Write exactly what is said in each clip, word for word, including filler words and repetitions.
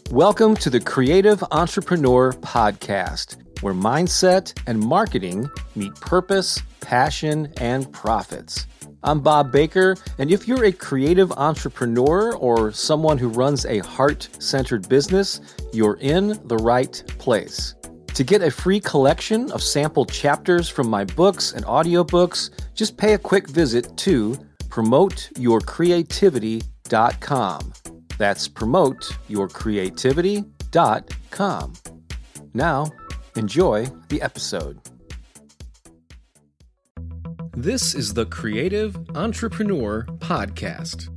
Welcome to the Creative Entrepreneur Podcast, where mindset and marketing meet purpose, passion, and profits. I'm Bob Baker, and if you're a creative entrepreneur or someone who runs a heart-centered business, you're in the right place. To get a free collection of sample chapters from my books and audiobooks, just pay a quick visit to promote your creativity dot com. That's promote your creativity dot com. Now, enjoy the episode. This is the Creative Entrepreneur Podcast.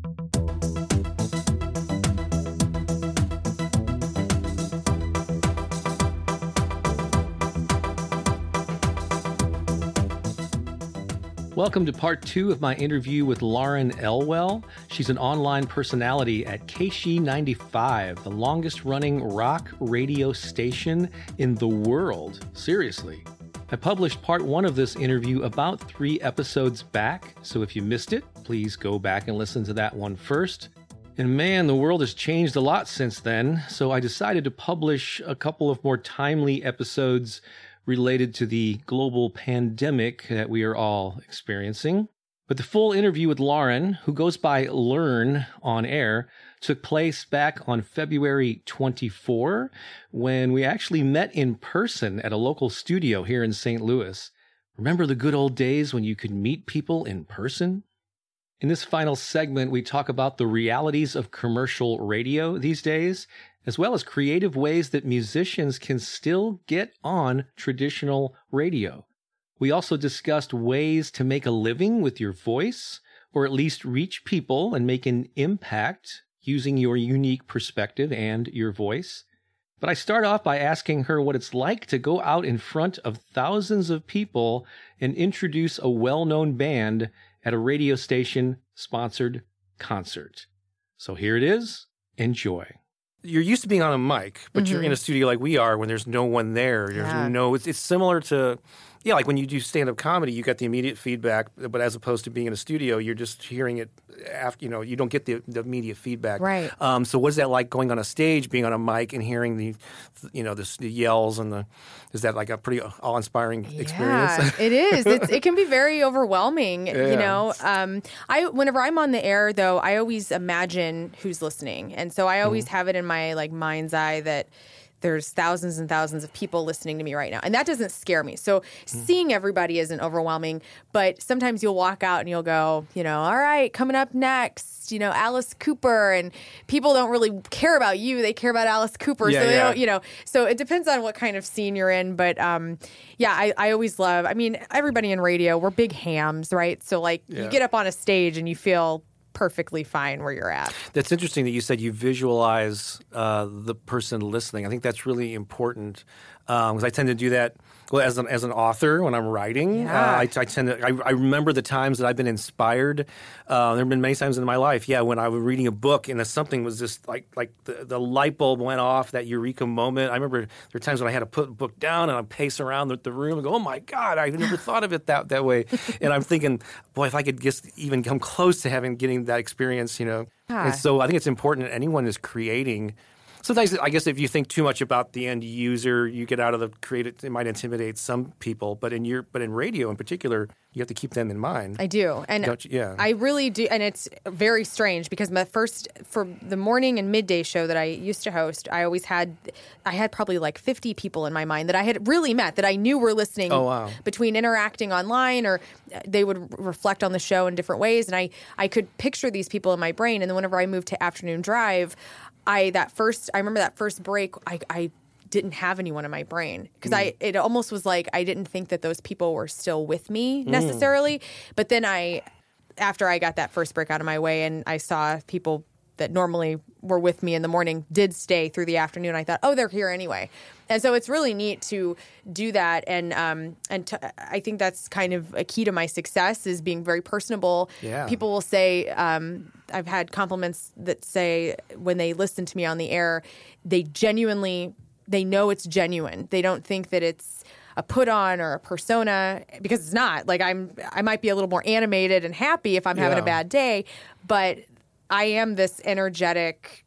Welcome to part two of my interview with Lauren Elwell. She's an online personality at K S H E ninety-five, the longest running rock radio station in the world. Seriously. I published part one of this interview about three episodes back, so if you missed it, please go back and listen to that one first. And man, the world has changed a lot since then, so I decided to publish a couple of more timely episodes related to the global pandemic that we are all experiencing. But the full interview with Lauren, who goes by Learn on air, took place back on February twenty-fourth, when we actually met in person at a local studio here in Saint Louis. Remember the good old days when you could meet people in person? In this final segment, we talk about the realities of commercial radio these days, as well as creative ways that musicians can still get on traditional radio. We also discussed ways to make a living with your voice, or at least reach people and make an impact using your unique perspective and your voice. But I start off by asking her what it's like to go out in front of thousands of people and introduce a well-known band at a radio station-sponsored concert. So here it is. Enjoy. You're used to being on a mic, but mm-hmm. you're in a studio like we are when there's no one there. There's yeah. no. It's, it's similar to, yeah, like when you do stand-up comedy, you get the immediate feedback, but as opposed to being in a studio, you're just hearing it after. You know, you don't get the, the immediate feedback. Right. Um, so, what is that like going on a stage, being on a mic, and hearing the, you know, the, the yells and the? Is that like a pretty awe-inspiring yeah, experience? It is. It's, it can be very overwhelming. Yeah. You know, um, I whenever I'm on the air, though, I always imagine who's listening, and so I always mm. have it in my like mind's eye that there's thousands and thousands of people listening to me right now. And that doesn't scare me. So mm. seeing everybody isn't overwhelming, but sometimes you'll walk out and you'll go, you know, all right, coming up next, you know, Alice Cooper, and people don't really care about you. They care about Alice Cooper. Yeah, so they yeah. don't, you know, so it depends on what kind of scene you're in. But um, yeah, I, I always love, I mean, everybody in radio, we're big hams, right? So like yeah. you get up on a stage and you feel perfectly fine where you're at. That's interesting that you said you visualize uh, the person listening. I think that's really important because um, I tend to do that well, as an as an author when I'm writing. Yeah. Uh, I, I tend to. I, I remember the times that I've been inspired. Uh, there have been many times in my life, yeah, when I was reading a book and something was just like like the, the light bulb went off, that eureka moment. I remember there were times when I had to put the book down and I'd pace around the, the room and go, "Oh my God, I never thought of it that that way." And I'm thinking, boy, if I could just even come close to having getting that experience, you know. Yeah. And so I think it's important that anyone is creating. Sometimes, I guess, if you think too much about the end user, you get out of the creative. It might intimidate some people, but in your, but in radio in particular, you have to keep them in mind. I do, and Don't you? Yeah, I really do, and it's very strange because my first for the morning and midday show that I used to host, I always had, I had probably like fifty people in my mind that I had really met that I knew were listening. Oh, wow. Between interacting online or they would reflect on the show in different ways, and I I could picture these people in my brain, and then whenever I moved to Afternoon Drive. I that first I remember that first break I, I didn't have anyone in my brain because mm. I it almost was like I didn't think that those people were still with me necessarily. Mm. But then I after I got that first break out of my way and I saw people that normally were with me in the morning did stay through the afternoon, I thought, oh, they're here anyway. And so it's really neat to do that. And um, and t- I think that's kind of a key to my success is being very personable. Yeah. People will say, um, I've had compliments that say when they listen to me on the air, they genuinely, they know it's genuine. They don't think that it's a put on or a persona because it's not. Like I'm, I might be a little more animated and happy if I'm having yeah. a bad day, but I am this energetic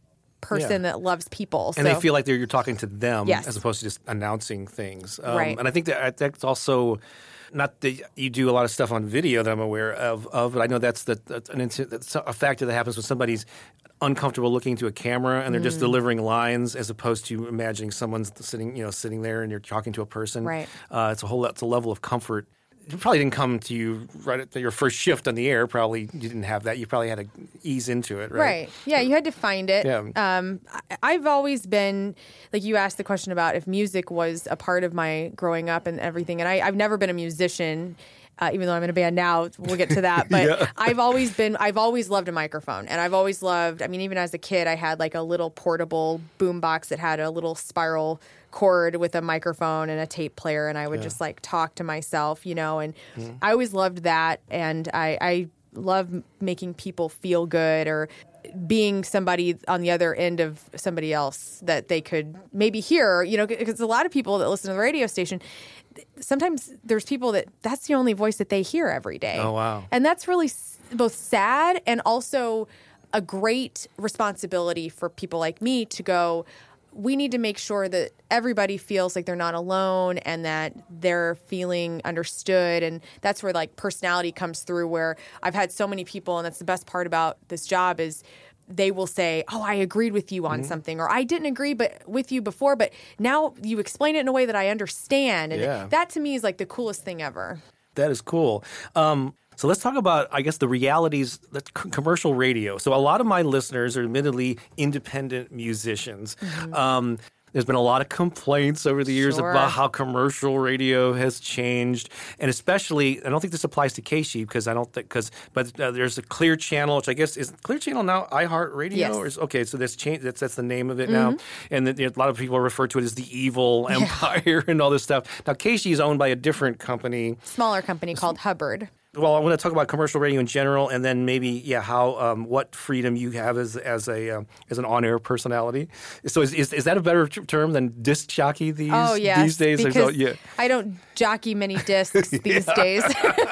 person Yeah. that loves people. And so. they feel like they're, you're talking to them Yes. as opposed to just announcing things. Um, Right. And I think that that's also not that you do a lot of stuff on video that I'm aware of, of but I know that's, the, that's, an, that's a factor that happens when somebody's uncomfortable looking to a camera and they're just Mm. delivering lines as opposed to imagining someone's sitting, you know, sitting there and you're talking to a person. Right. Uh, it's a whole, it's a level of comfort. It probably didn't come to you right at your first shift on the air. Probably you didn't have that. You probably had to ease into it, right? Right. Yeah, you had to find it. Yeah. Um, I, I've always been, like you asked the question about if music was a part of my growing up and everything. And I, I've never been a musician. Uh, even though I'm in a band now, we'll get to that. But Yeah. I've always been, I've always loved a microphone. And I've always loved, I mean, even as a kid, I had like a little portable boombox that had a little spiral cord with a microphone and a tape player. And I would Yeah. just like talk to myself, you know, and Mm-hmm. I always loved that. And I, I love making people feel good or being somebody on the other end of somebody else that they could maybe hear, you know, because a lot of people that listen to the radio station, sometimes there's people that that's the only voice that they hear every day. Oh, wow. And that's really s- both sad and also a great responsibility for people like me to go, we need to make sure that everybody feels like they're not alone and that they're feeling understood. And that's where like personality comes through, where I've had so many people, and that's the best part about this job is they will say, oh, I agreed with you on Mm-hmm. something, or I didn't agree but with you before, but now you explain it in a way that I understand. And Yeah. that to me is like the coolest thing ever. That is cool. Um, so let's talk about, I guess, the realities that c- commercial radio. So a lot of my listeners are admittedly independent musicians. Mm-hmm. Um, there's been a lot of complaints over the years Sure. about how commercial radio has changed, and especially, I don't think this applies to Keishi because I don't think because, but uh, there's a Clear Channel, which I guess is Clear Channel now iHeartRadio. Yes. Or is, okay, so that's changed. That's that's the name of it now, and the, a lot of people refer to it as the evil empire and all this stuff. Now Keishi is owned by a different company. Smaller company called Hubbard. Well, I want to talk about commercial radio in general, and then maybe, yeah, how um, what freedom you have as as a um, as an on-air personality. So, is, is is that a better t- term than disc jockey these Oh, yes, these days? There's because no- yeah, I don't jockey many discs these days.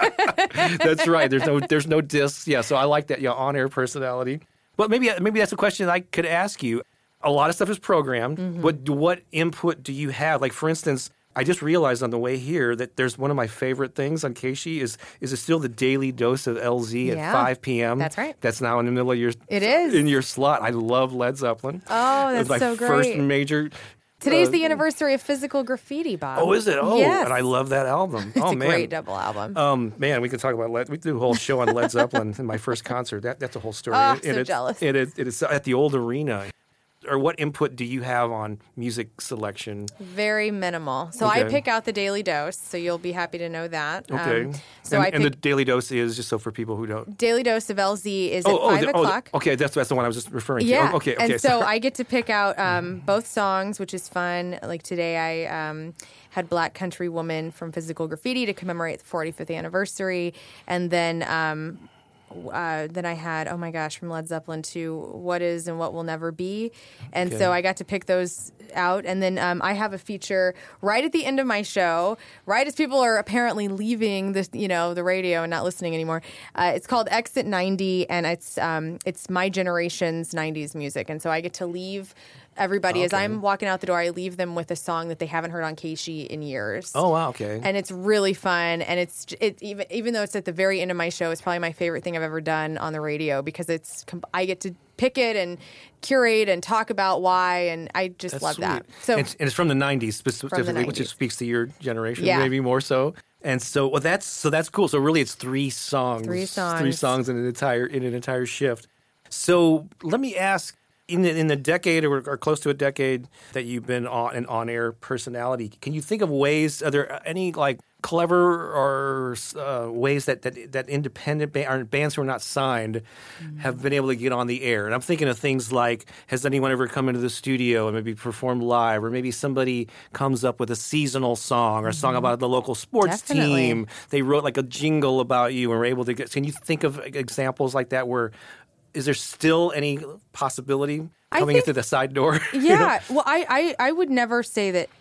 that's right. There's no there's no discs. Yeah, so I like that. Yeah, on-air personality. But maybe maybe that's a question I could ask you. A lot of stuff is programmed. Mm-hmm. What what input do you have? Like, for instance, I just realized on the way here that there's one of my favorite things on Keishi is is it still the daily dose of L Z Yeah, at five p.m. that's right. That's now in the middle of your It is. in your slot. I love Led Zeppelin. Oh, It was that's my so first great. major. Today's uh, the anniversary of Physical Graffiti, Bob. Oh, is it? Oh, yes. and I love that album. It's oh a man, great double album. Um, man, we could talk about Led. We could do a whole show on Led Zeppelin in my first concert. That that's a whole story. Oh, And so it's- jealous. and it, it is at the old arena. Or what input do you have on music selection? Very minimal. So I Okay. pick out the daily dose, so you'll be happy to know that. Okay. Um, so and, I and pick the daily dose is just so for people who don't. daily dose of L Z is Oh, at oh, five the- oh, the- o'clock. okay, that's that's the one I was just referring to. Yeah. Oh, okay, okay. And so sorry. I get to pick out um, both songs, which is fun. Like today, I um, had Black Country Woman from Physical Graffiti to commemorate the forty-fifth anniversary, and then. Um, Uh, then I had, oh my gosh, from Led Zeppelin to What Is and What Will Never Be. And Okay. so I got to pick those out. And then um, I have a feature right at the end of my show, right as people are apparently leaving the, you know, the radio and not listening anymore. Uh, it's called Exit ninety, and it's um, it's my generation's nineties music. And so I get to leave everybody, as Okay. I'm walking out the door, I leave them with a song that they haven't heard on Keishi in years. Oh wow, okay. And it's really fun, and it's it even even though it's at the very end of my show, it's probably my favorite thing I've ever done on the radio because it's I get to pick it and curate and talk about why, and I just That's love sweet. that. So and it's, and it's from the nineties specifically, which nineties. speaks to your generation, Yeah. maybe more so. And so, well, that's so that's cool. So really, it's three songs, Three songs. three songs in an entire in an entire shift. So let me ask. In the, in the decade or, or close to a decade that you've been on an on-air personality, can you think of ways? Are there any like clever or uh, ways that that, that independent ba- or bands who are not signed have been able to get on the air? And I'm thinking of things like: has anyone ever come into the studio and maybe performed live, or maybe somebody comes up with a seasonal song or a song about the local sports Definitely. team? They wrote like a jingle about you and were able to get. Can you think of examples like that where? Is there still any possibility I coming think- into the side door? You know? yeah, well, I, I I would never say that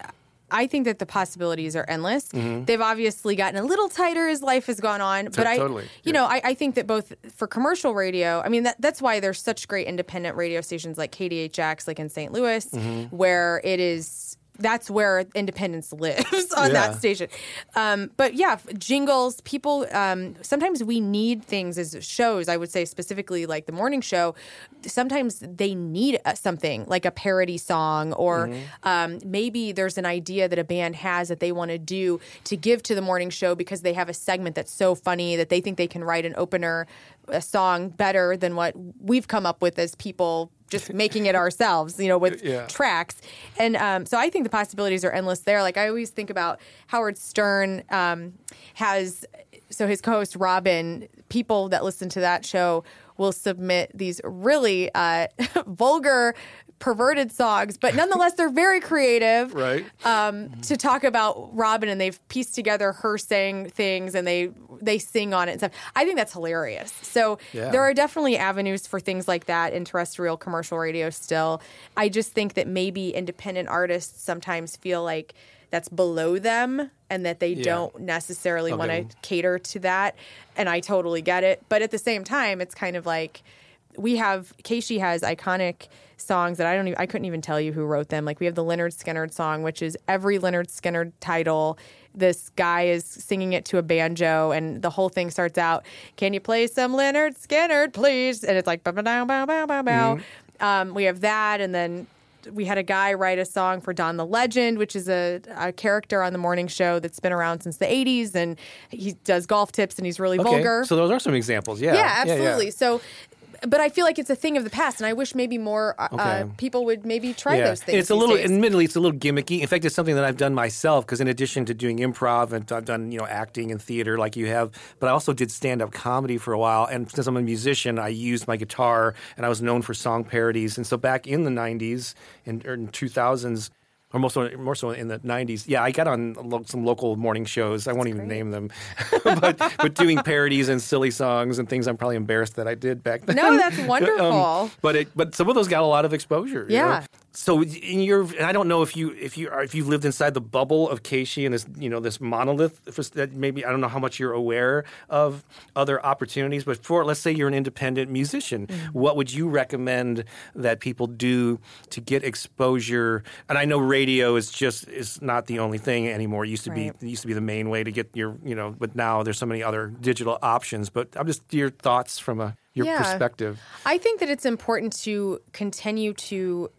I think that the possibilities are endless. Mm-hmm. They've obviously gotten a little tighter as life has gone on. But I, totally. you yeah. know, I, I think that both for commercial radio, I mean, that, that's why there's such great independent radio stations like K D H X, like in Saint Louis, mm-hmm. where it is... That's where independence lives on yeah. that station. Um, but yeah, jingles, people, um, sometimes we need things as shows, I would say specifically like the morning show, sometimes they need something like a parody song or mm-hmm. um, maybe there's an idea that a band has that they want to do to give to the morning show because they have a segment that's so funny that they think they can write an opener, a song better than what we've come up with as people just making it ourselves, you know, with yeah. tracks. And um, so I think the possibilities are endless there. Like I always think about Howard Stern um, has, so his co-host Robin, people that listen to that show will submit these really uh, vulgar, perverted songs, but nonetheless, they're very creative. Right. Um, to talk about Robin, and they've pieced together her saying things, and they they sing on it and stuff. I think that's hilarious. So yeah. there are definitely avenues for things like that in terrestrial commercial radio still. I just think that maybe independent artists sometimes feel like that's below them and that they yeah. don't necessarily okay. want to cater to that. And I totally get it. But at the same time, it's kind of like we have, Keishi has iconic songs that I don't even, I couldn't even tell you who wrote them. Like we have the Lynyrd Skynyrd song, which is every Lynyrd Skynyrd title. This guy is singing it to a banjo, and the whole thing starts out, "Can you play some Lynyrd Skynyrd, please?" And it's like, bow, bow, bow, bow, bow, bow. Mm-hmm. Um, we have that, and then we had a guy write a song for Don the Legend, which is a, a character on the morning show that's been around since the eighties, and he does golf tips, and he's really okay. vulgar. So those are some examples, yeah. Yeah, absolutely. Yeah, yeah. So... But I feel like it's a thing of the past, and I wish maybe more uh, okay. people would maybe try yeah. those things. It's a little, days. admittedly, it's a little gimmicky. In fact, it's something that I've done myself because in addition to doing improv and I've done, you know, acting and theater like you have, but I also did stand-up comedy for a while. And since I'm a musician, I used my guitar, and I was known for song parodies. And so back in the nineties and in two thousands. Or more so, more so in the nineties. Yeah, I got on lo- some local morning shows. I won't That's even great. name them. but but doing parodies and silly songs and things I'm probably embarrassed that I did back then. No, that's wonderful. um, but it, but some of those got a lot of exposure. Yeah. You know? So in your, and I don't know if you if you are, if you've lived inside the bubble of Keishi and this, you know, this monolith. That maybe I don't know how much you're aware of other opportunities. But for let's say you're an independent musician, mm-hmm. what would you recommend that people do to get exposure? And I know radio is just is not the only thing anymore. It used to right. be it used to be the main way to get your, you know. But now there's so many other digital options. But I'm just your thoughts from a your yeah. perspective. I think that it's important to continue to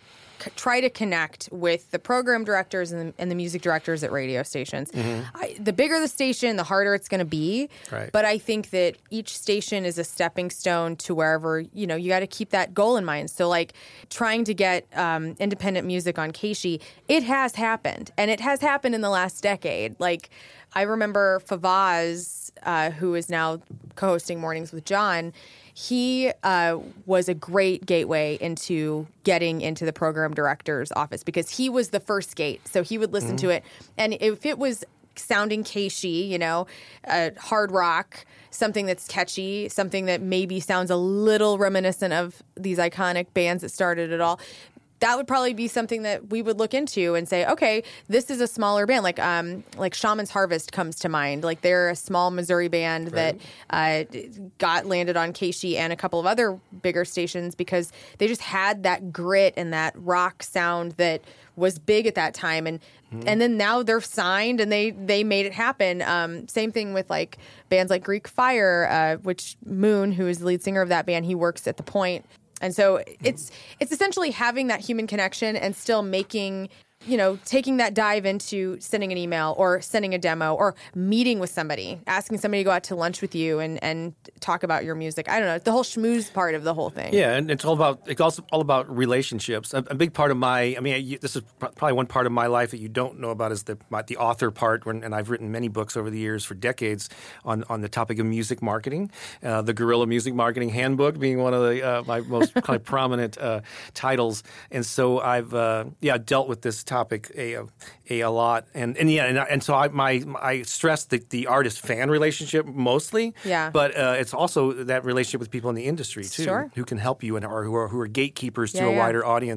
try to connect with the program directors and the, and the music directors at radio stations. Mm-hmm. I, the bigger the station, the harder it's going to be. Right. But I think that each station is a stepping stone to wherever, you know, you got to keep that goal in mind. So like trying to get um, independent music on Keishi, it has happened. And it has happened in the last decade. Like I remember Favaz, uh, who is now co-hosting Mornings with John, he uh, was a great gateway into getting into the program director's office because he was the first gate. So he would listen mm-hmm. to it. And if it was sounding Keishi, you know, uh, hard rock, something that's catchy, something that maybe sounds a little reminiscent of these iconic bands that started it all, that would probably be something that we would look into and say, okay, this is a smaller band. Like um, like Shaman's Harvest comes to mind. Like they're a small Missouri band right. that uh, got landed on Keishi and a couple of other bigger stations because they just had that grit and that rock sound that was big at that time. And mm-hmm. and then now they're signed and they, they made it happen. Um, same thing with like bands like Greek Fire, uh, which Moon, who is the lead singer of that band, he works at The Point. And so it's it's essentially having that human connection and still making, you know, taking that dive into sending an email or sending a demo or meeting with somebody, asking somebody to go out to lunch with you and, and talk about your music. I don't know, the whole schmooze part of the whole thing. Yeah, and it's all about it's also all about relationships. A, a big part of my, I mean, this is probably one part of my life that you don't know about is the my, the author part. When, and I've written many books over the years for decades on, on the topic of music marketing. Uh, the Guerrilla Music Marketing Handbook being one of the uh, my most kind of prominent uh, titles. And so I've uh, yeah dealt with this topic. topic a, a a lot and and yeah and, and so I my I stress the the artist fan relationship mostly yeah but uh, it's also that relationship with people in the industry too sure. who can help you and or who are who are gatekeepers yeah, to a yeah. wider audience.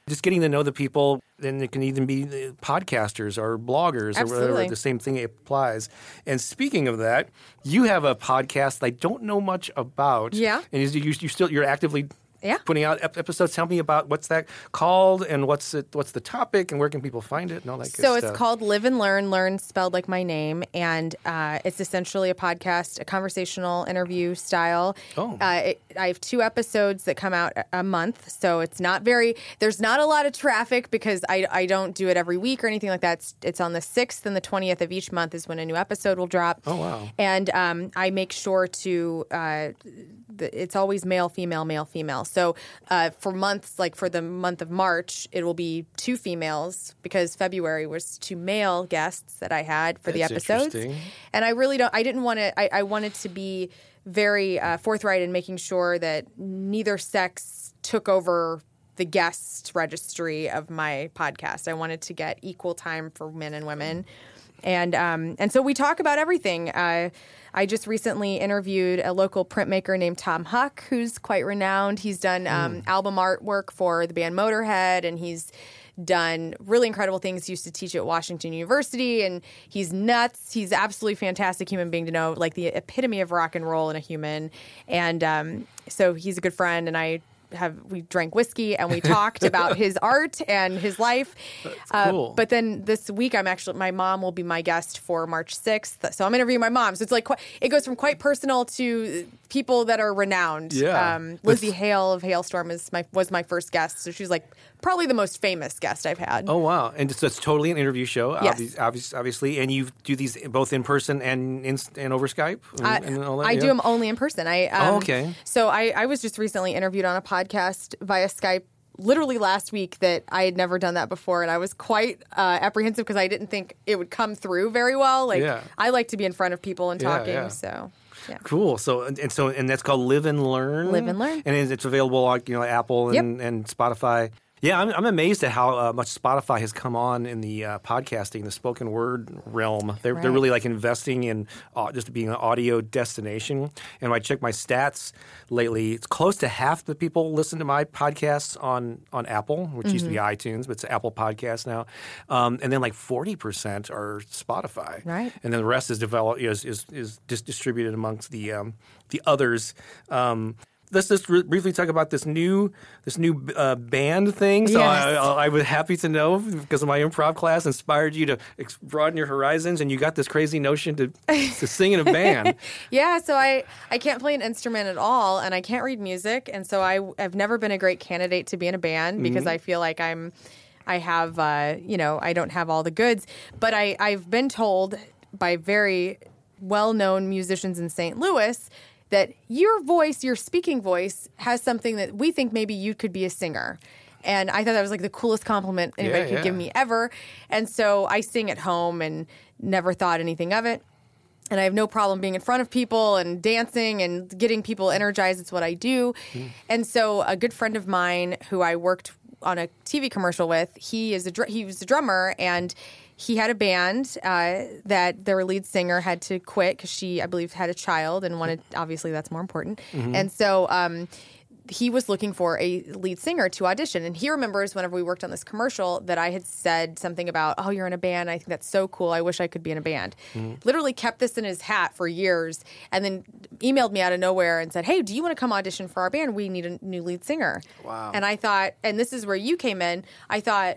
Just getting to know the people, and it can even be podcasters or bloggers Absolutely. or whatever. The same thing applies. And speaking of that, you have a podcast that I don't know much about. Yeah. And you, you, you still, you're actively Yeah. putting out ep- episodes. Tell me about what's that called and what's it, what's the topic and where can people find it and all that good So stuff. it's called Live and Learn, Learn spelled like my name, and uh, it's essentially a podcast, a conversational interview style. Oh. Uh, it, I have two episodes that come out a- a month, so it's not very, there's not a lot of traffic because I, I don't do it every week or anything like that. It's, it's on the sixth and the twentieth of each month is when a new episode will drop. Oh, wow. And um, I make sure to, uh, the, it's always male, female, male, female. So uh, for months, like for the month of March, it will be two females because February was two male guests that I had for the That's episodes. interesting. And I really don't, I didn't want to, I, I wanted to be very uh, forthright in making sure that neither sex took over the guest registry of my podcast. I wanted to get equal time for men and women. And um, and so we talk about everything. Uh, I just recently interviewed a local printmaker named Tom Huck, who's quite renowned. He's done um, Mm. album artwork for the band Motorhead, and he's done really incredible things. He used to teach at Washington University, and he's nuts. He's absolutely fantastic human being to know, like the epitome of rock and roll in a human. And um, so he's a good friend, and I have we drank whiskey and we talked about his art and his life. That's cool. Uh, but then this week, I'm actually my mom will be my guest for March sixth, so I'm interviewing my mom. So it's like quite, it goes from quite personal to people that are renowned. Yeah. Um, Lizzie Hale of Hailstorm is my was my first guest, so she's like probably the most famous guest I've had. Oh, wow. And so it's totally an interview show, Yes. obvi- obvi- obviously. And you do these both in person and in, and over Skype? And, I, and all that, I yeah? do them only in person. I um, Oh, okay. So I, I was just recently interviewed on a podcast via Skype, literally last week, that I had never done that before, and I was quite uh, apprehensive because I didn't think it would come through very well. Like Yeah. I like to be in front of people and Yeah, talking. yeah. So yeah. Cool. So and, and so and that's called Live and Learn. Live and Learn. And it's available on you know Apple and, and Spotify. Yeah, I'm, I'm amazed at how uh, much Spotify has come on in the uh, podcasting, the spoken word realm. They're Right. they're really like investing in uh, just being an audio destination. And when I check my stats lately, it's close to half the people listen to my podcasts on on Apple, which used to be iTunes, but it's Apple Podcasts now. Um, and then like forty percent are Spotify. Right. And then the rest is developed is is, is dis- distributed amongst the um, the others. Um, Let's just re- briefly talk about this new this new uh, band thing. So Yes. I, I, I was happy to know because of my improv class inspired you to ex- broaden your horizons, and you got this crazy notion to to sing in a band. Yeah, so I, I can't play an instrument at all, and I can't read music, and so I have never been a great candidate to be in a band because I feel like I'm, I have, uh, you know, I don't have all the goods. But I, I've been told by very well-known musicians in Saint Louis that your voice, your speaking voice, has something that we think maybe you could be a singer. And I thought that was like the coolest compliment anybody Yeah, could yeah. give me ever. And so I sing at home and never thought anything of it. And I have no problem being in front of people and dancing and getting people energized. It's what I do. Mm. And so a good friend of mine who I worked on a T V commercial with, he is a dr- he was a drummer, and he had a band uh, that their lead singer had to quit because she, I believe, had a child and wanted, obviously that's more important. Mm-hmm. And so um, he was looking for a lead singer to audition. And he remembers whenever we worked on this commercial that I had said something about, oh, you're in a band. I think that's so cool. I wish I could be in a band. Mm-hmm. Literally kept this in his hat for years and then emailed me out of nowhere and said, hey, do you want to come audition for our band? We need a new lead singer. Wow. And I thought, and this is where you came in, I thought,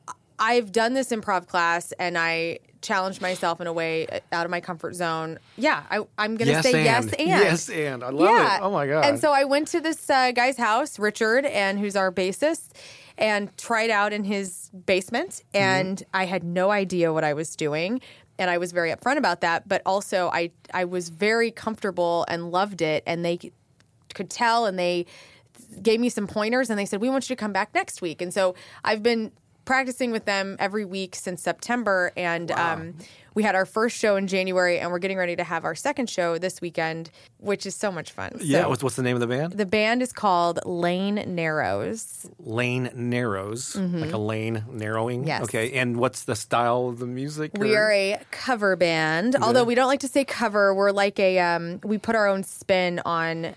I've done this improv class and I challenged myself in a way out of my comfort zone. Yeah, I, I'm going to Yes, say and. yes and. Yes, and. I love yeah. it. Oh, my God. And so I went to this uh, guy's house, Richard, and who's our bassist, and tried out in his basement. And I had no idea what I was doing. And I was very upfront about that. But also, I, I was very comfortable and loved it. And they c- could tell, and they gave me some pointers. And they said, we want you to come back next week. And so I've been practicing with them every week since September, and Wow. um, we had our first show in January, and we're getting ready to have our second show this weekend, which is so much fun. yeah, So what's, what's the name of the band? the band is called Lane Narrows. Lane Narrows, like a lane narrowing. Yes. Okay, and what's the style of the music? We or- are a cover band, although we don't like to say cover. We're like a um, we put our own spin on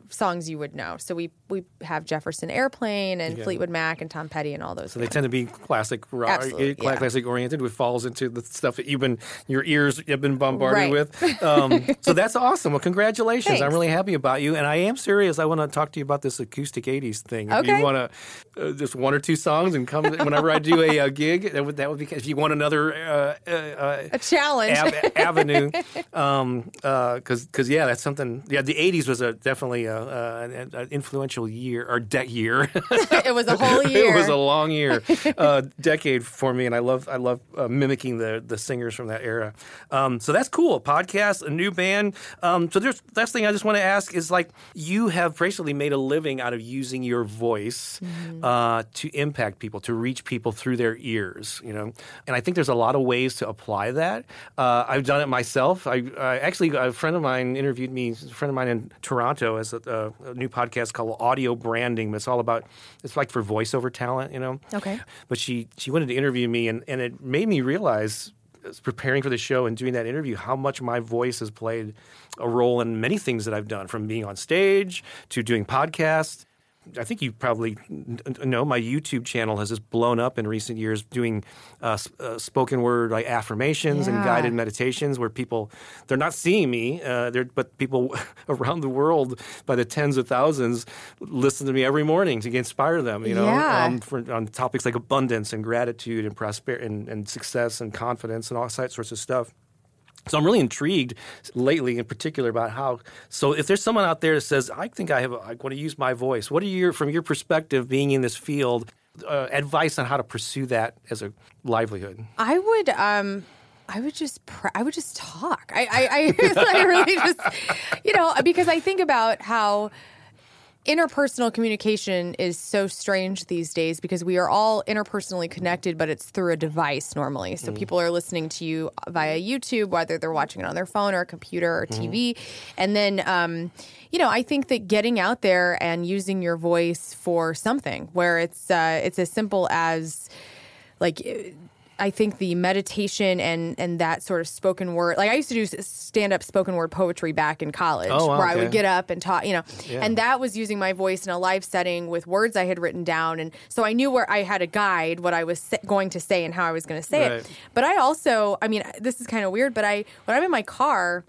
songs you would know. So we we have Jefferson Airplane and Yeah. Fleetwood Mac and Tom Petty and all those. So they tend to be classic rock, Absolutely, yeah. classic oriented, which falls into the stuff that you've been, your ears have been bombarded Right. with. Um, so that's awesome. Well, congratulations. Thanks. I'm really happy about you. And I am serious. I want to talk to you about this acoustic eighties thing. If Okay. you want to, uh, just one or two songs and come whenever I do a, a gig, that would, that would be, if you want another uh, uh, A challenge. av- avenue. Um, uh, cause, cause yeah, that's something, yeah, the eighties was a definitely a, a, an an influential year or de- year. It was a whole year. It was a long year, uh, decade for me, and I love I love uh, mimicking the the singers from that era. Um, so that's cool. A podcast, a new band. Um, so there's last thing I just want to ask is like you have basically made a living out of using your voice mm-hmm. uh, to impact people, to reach people through their ears. You know, and I think there's a lot of ways to apply that. Uh, I've done it myself. I, I actually a friend of mine interviewed me. A friend of mine in Toronto has a, a new podcast called Audio Branding. It's all about it's like for voiceover talent, you know. Okay. But she she wanted to interview me, and, and it made me realize, preparing for the show and doing that interview, how much my voice has played a role in many things that I've done, from being on stage to doing podcasts. I think you probably know my YouTube channel has just blown up in recent years doing uh, uh, spoken word like affirmations Yeah. and guided meditations where people, they're not seeing me, uh, they're, but people around the world by the tens of thousands listen to me every morning to inspire them, you know, Yeah. um, for, on topics like abundance and gratitude and prosperity and, and success and confidence and all that sorts of stuff. So I'm really intrigued lately in particular about how, so if there's someone out there that says, I think I have, a, I want to use my voice, what are your, from your perspective being in this field, uh, advice on how to pursue that as a livelihood? I would, um, I would just, pr- I would just talk. I, I, I, I really just, you know, because I think about how interpersonal communication is so strange these days because we are all interpersonally connected, but it's through a device normally. So mm. people are listening to you via YouTube, whether they're watching it on their phone or a computer or T V. Mm. And then, um, you know, I think that getting out there and using your voice for something where it's uh, it's as simple as like. I think the meditation and, and that sort of spoken word, like I used to do stand-up spoken word poetry back in college, oh, wow, where okay. I would get up and talk, you know, yeah. and that was using my voice in a live setting with words I had written down. And so I knew where I had a guide, what I was going to say and how I was going to say right. it. But I also, I mean, this is kind of weird, but I, when I'm in my car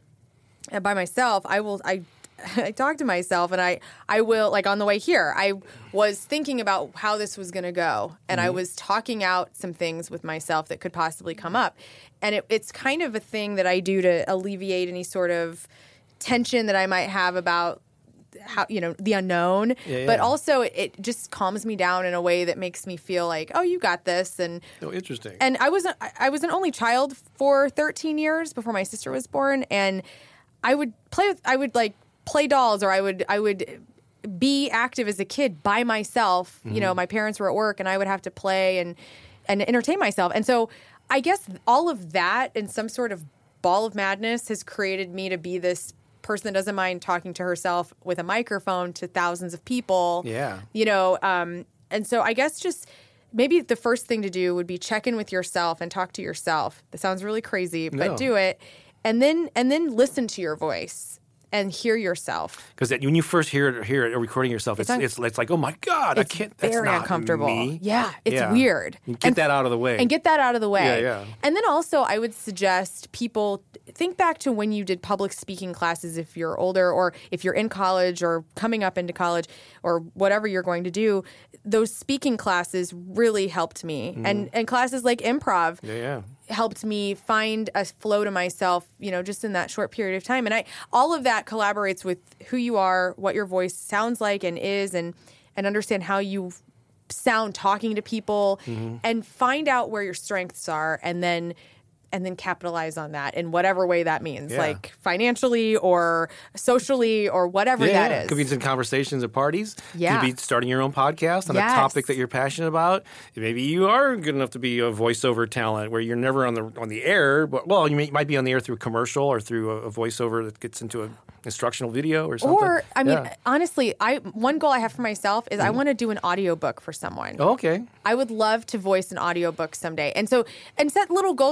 by myself, I will, I I talk to myself and I, I will, like on the way here, I was thinking about how this was going to go. And mm-hmm. I was talking out some things with myself that could possibly come up. And it, it's kind of a thing that I do to alleviate any sort of tension that I might have about how, you know, the unknown. Yeah, yeah. But also it just calms me down in a way that makes me feel like, oh, you got this. And oh, interesting. And I was, I was an only child for thirteen years before my sister was born. And I would play with, I would like, play dolls, or I would I would be active as a kid by myself. Mm-hmm. You know, my parents were at work, and I would have to play and and entertain myself. And so, I guess all of that and some sort of ball of madness has created me to be this person that doesn't mind talking to herself with a microphone to thousands of people. Yeah, you know, um, and so I guess just. Maybe the first thing to do would be check in with yourself and talk to yourself. That sounds really crazy, but no. do it, and then and then listen to your voice. And hear yourself. Because when you first hear it, hear it recording yourself, it's it's, un- it's it's like, oh my God, it's I can't. Very that's not uncomfortable. Me. Yeah, it's yeah. weird. Get and, that out of the way. And get that out of the way. Yeah, yeah. And then also, I would suggest people think back to when you did public speaking classes if you're older, or if you're in college or coming up into college, or whatever you're going to do. Those speaking classes really helped me, mm. and and classes like improv. Yeah, yeah. helped me find a flow to myself, you know, just in that short period of time. And I, all of that collaborates with who you are, what your voice sounds like and is, and, and understand how you sound talking to people, mm-hmm. and find out where your strengths are, and then and then capitalize on that in whatever way that means, yeah. like financially or socially or whatever yeah, that yeah. is. It could be in conversations at parties. Yeah. It could be starting your own podcast on yes. a topic that you're passionate about. Maybe you are good enough to be a voiceover talent where you're never on the on the air, but well, you may, might be on the air through a commercial or through a, a voiceover that gets into an instructional video or something. Or, I mean, yeah. honestly, I one goal I have for myself is mm. I want to do an audiobook for someone. Oh, okay. I would love to voice an audiobook someday. And so, and set little goals like that for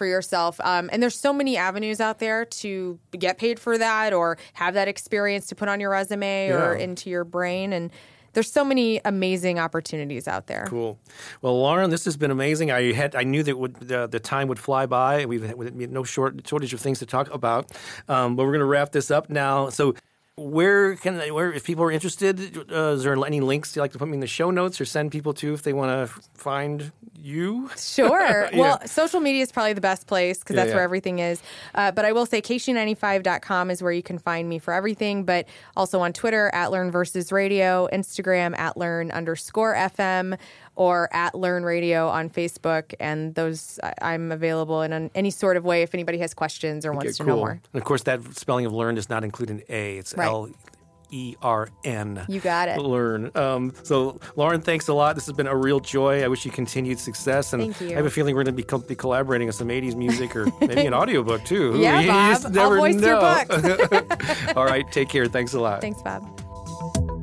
yourself. Um, and there's so many avenues out there to get paid for that or have that experience to put on your resume Yeah. or into your brain. And there's so many amazing opportunities out there. Cool. Well, Lauren, this has been amazing. I had I knew that would, the, the time would fly by. We've had no short, shortage of things to talk about. Um, but we're going to wrap this up now. So where can where if people are interested, uh, is there any links you'd like to put me in the show notes or send people to if they want to find you? Sure. Yeah. Well, social media is probably the best place because Yeah, that's yeah. where everything is. Uh, but I will say K C ninety-five dot com is where you can find me for everything. But also on Twitter, at Learn Versus Radio, Instagram, at Learn underscore F M, or at Learn Radio on Facebook. And those, I- I'm available in an, any sort of way if anybody has questions or wants Okay, to cool. know more. And of course, that spelling of learn does not include an A. It's Right. L E R N. You got it. Learn. Um, so, Lauren, thanks a lot. This has been a real joy. I wish you continued success. And Thank you. I have a feeling we're going to be, co- be collaborating on some eighties music or maybe an audiobook, too. Who- Yeah, you Bob. just I'll never voice your know. All right. Take care. Thanks a lot. Thanks, Bob.